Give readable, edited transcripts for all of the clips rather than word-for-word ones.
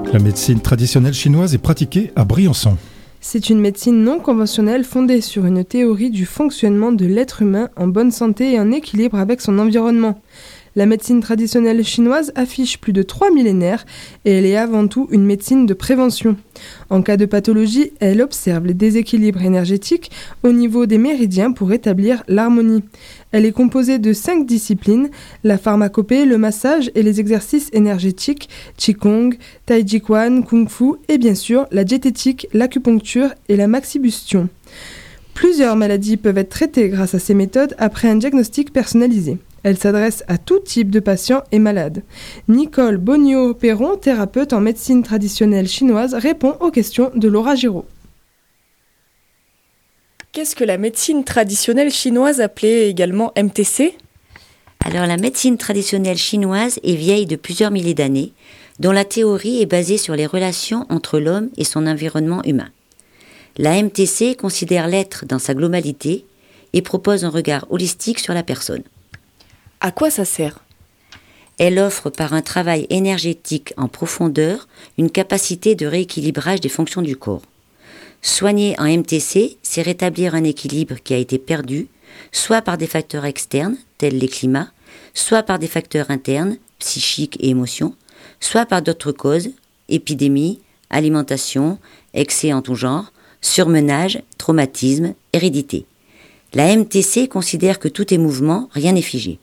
La médecine traditionnelle chinoise est pratiquée à Briançon. C'est une médecine non conventionnelle fondée sur une théorie du fonctionnement de l'être humain en bonne santé et en équilibre avec son environnement. La médecine traditionnelle chinoise affiche plus de 3 millénaires et elle est avant tout une médecine de prévention. En cas de pathologie, elle observe les déséquilibres énergétiques au niveau des méridiens pour rétablir l'harmonie. Elle est composée de 5 disciplines, la pharmacopée, le massage et les exercices énergétiques, Qigong, Tai Chi Quan, Kung Fu et bien sûr la diététique, l'acupuncture et la maxibustion. Plusieurs maladies peuvent être traitées grâce à ces méthodes après un diagnostic personnalisé. Elle s'adresse à tout type de patients et malades. Nicole Bogniot-Perron, thérapeute en médecine traditionnelle chinoise, répond aux questions de Laura Giraud. Qu'est-ce que la médecine traditionnelle chinoise, appelée également MTC ? Alors la médecine traditionnelle chinoise est vieille de plusieurs milliers d'années, dont la théorie est basée sur les relations entre l'homme et son environnement humain. La MTC considère l'être dans sa globalité et propose un regard holistique sur la personne. À quoi ça sert ? Elle offre par un travail énergétique en profondeur une capacité de rééquilibrage des fonctions du corps. Soigner en MTC, c'est rétablir un équilibre qui a été perdu, soit par des facteurs externes, tels les climats, soit par des facteurs internes, psychiques et émotions, soit par d'autres causes, épidémies, alimentation, excès en tout genre, surmenage, traumatisme, hérédité. La MTC considère que tout est mouvement, rien n'est figé.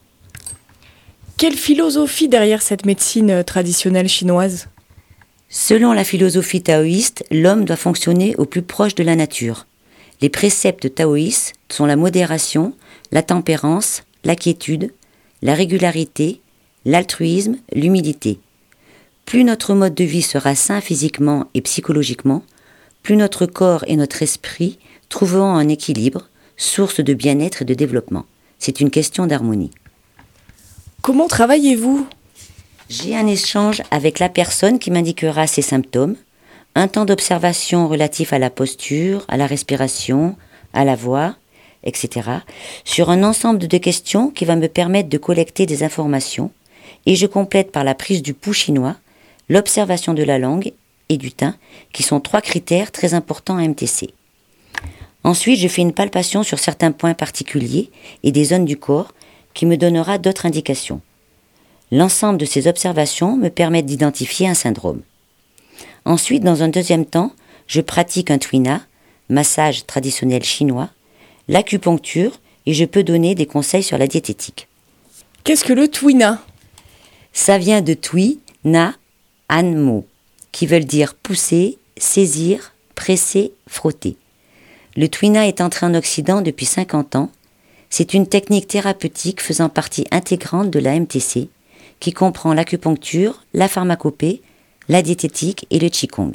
Quelle philosophie derrière cette médecine traditionnelle chinoise ? Selon la philosophie taoïste, l'homme doit fonctionner au plus proche de la nature. Les préceptes taoïstes sont la modération, la tempérance, la quiétude, la régularité, l'altruisme, l'humilité. Plus notre mode de vie sera sain physiquement et psychologiquement, plus notre corps et notre esprit trouveront un équilibre, source de bien-être et de développement. C'est une question d'harmonie. Comment travaillez-vous ? J'ai un échange avec la personne qui m'indiquera ses symptômes, un temps d'observation relatif à la posture, à la respiration, à la voix, etc., sur un ensemble de questions qui va me permettre de collecter des informations, et je complète par la prise du pouls chinois, l'observation de la langue et du teint, qui sont 3 critères très importants à MTC. Ensuite, je fais une palpation sur certains points particuliers et des zones du corps, qui me donnera d'autres indications. L'ensemble de ces observations me permettent d'identifier un syndrome. Ensuite, dans un deuxième temps, je pratique un tuina, massage traditionnel chinois, l'acupuncture et je peux donner des conseils sur la diététique. Qu'est-ce que le tuina ? Ça vient de tui, na, an mo, qui veulent dire pousser, saisir, presser, frotter. Le tuina est entré en Occident depuis 50 ans. C'est une technique thérapeutique faisant partie intégrante de la MTC, qui comprend l'acupuncture, la pharmacopée, la diététique et le Qigong.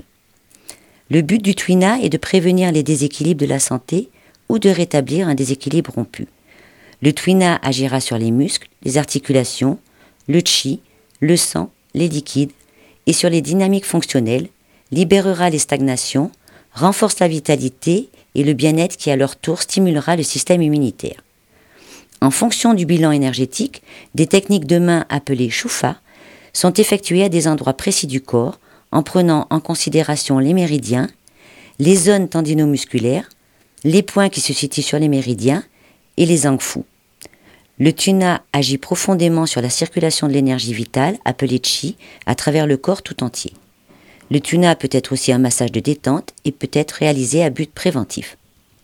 Le but du tuina est de prévenir les déséquilibres de la santé ou de rétablir un déséquilibre rompu. Le tuina agira sur les muscles, les articulations, le qi, le sang, les liquides et sur les dynamiques fonctionnelles, libérera les stagnations, renforce la vitalité et le bien-être qui à leur tour stimulera le système immunitaire. En fonction du bilan énergétique, des techniques de main appelées shufa sont effectuées à des endroits précis du corps en prenant en considération les méridiens, les zones tendinomusculaires, les points qui se situent sur les méridiens et les zangfu. Le tuna agit profondément sur la circulation de l'énergie vitale, appelée qi, à travers le corps tout entier. Le tuna peut être aussi un massage de détente et peut être réalisé à but préventif.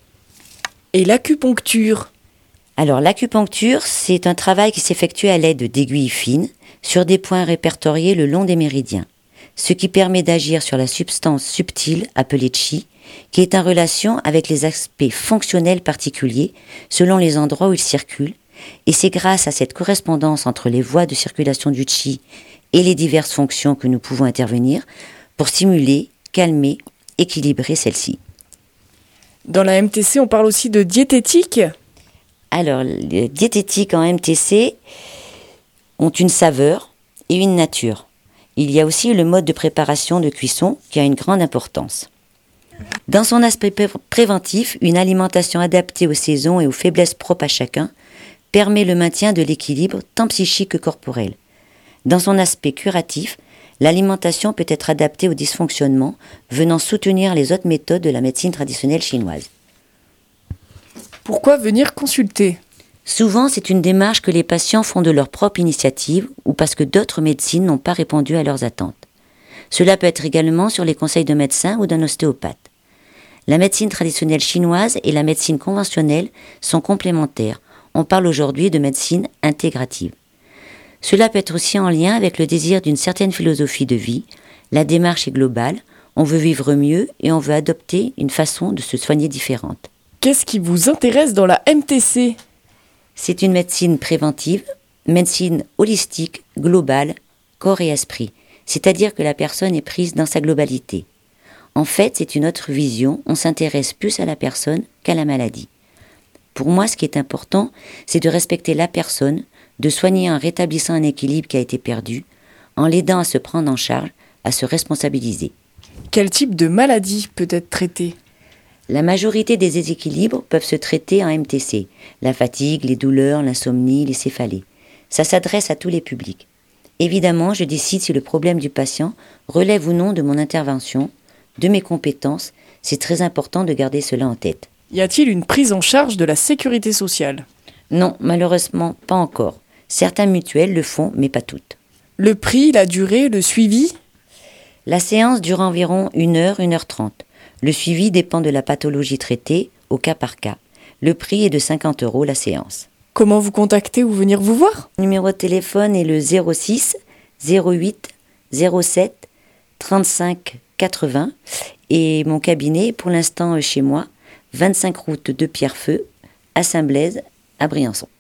Et l'acupuncture ? Alors l'acupuncture, c'est un travail qui s'effectue à l'aide d'aiguilles fines sur des points répertoriés le long des méridiens, ce qui permet d'agir sur la substance subtile appelée qi, qui est en relation avec les aspects fonctionnels particuliers selon les endroits où il circule, et c'est grâce à cette correspondance entre les voies de circulation du qi et les diverses fonctions que nous pouvons intervenir pour stimuler, calmer, équilibrer celle-ci. Dans la MTC, on parle aussi de diététique ? Alors, les diététiques en MTC ont une saveur et une nature. Il y a aussi le mode de préparation de cuisson qui a une grande importance. Dans son aspect préventif, une alimentation adaptée aux saisons et aux faiblesses propres à chacun permet le maintien de l'équilibre tant psychique que corporel. Dans son aspect curatif, L'alimentation peut être adaptée aux dysfonctionnements, venant soutenir les autres méthodes de la médecine traditionnelle chinoise. Pourquoi venir consulter ? Souvent, c'est une démarche que les patients font de leur propre initiative ou parce que d'autres médecines n'ont pas répondu à leurs attentes. Cela peut être également sur les conseils de médecins ou d'un ostéopathe. La médecine traditionnelle chinoise et la médecine conventionnelle sont complémentaires. On parle aujourd'hui de médecine intégrative. Cela peut être aussi en lien avec le désir d'une certaine philosophie de vie. La démarche est globale, on veut vivre mieux et on veut adopter une façon de se soigner différente. Qu'est-ce qui vous intéresse dans la MTC ? C'est une médecine préventive, médecine holistique, globale, corps et esprit. C'est-à-dire que la personne est prise dans sa globalité. En fait, c'est une autre vision, on s'intéresse plus à la personne qu'à la maladie. Pour moi, ce qui est important, c'est de respecter la personne, de soigner en rétablissant un équilibre qui a été perdu, en l'aidant à se prendre en charge, à se responsabiliser. Quel type de maladie peut être traité ? La majorité des déséquilibres peuvent se traiter en MTC, la fatigue, les douleurs, l'insomnie, les céphalées. Ça s'adresse à tous les publics. Évidemment, je décide si le problème du patient relève ou non de mon intervention, de mes compétences. C'est très important de garder cela en tête. Y a-t-il une prise en charge de la sécurité sociale ? Non, malheureusement, pas encore. Certains mutuelles le font, mais pas toutes. Le prix, la durée, le suivi ? La séance dure environ 1h, 1h30. Le suivi dépend de la pathologie traitée, au cas par cas. Le prix est de 50 € la séance. Comment vous contacter ou venir vous voir ? Le numéro de téléphone est le 06 08 07 35 80 et mon cabinet est pour l'instant chez moi, 25 route de Pierrefeu, à Saint-Blaise, à Briançon.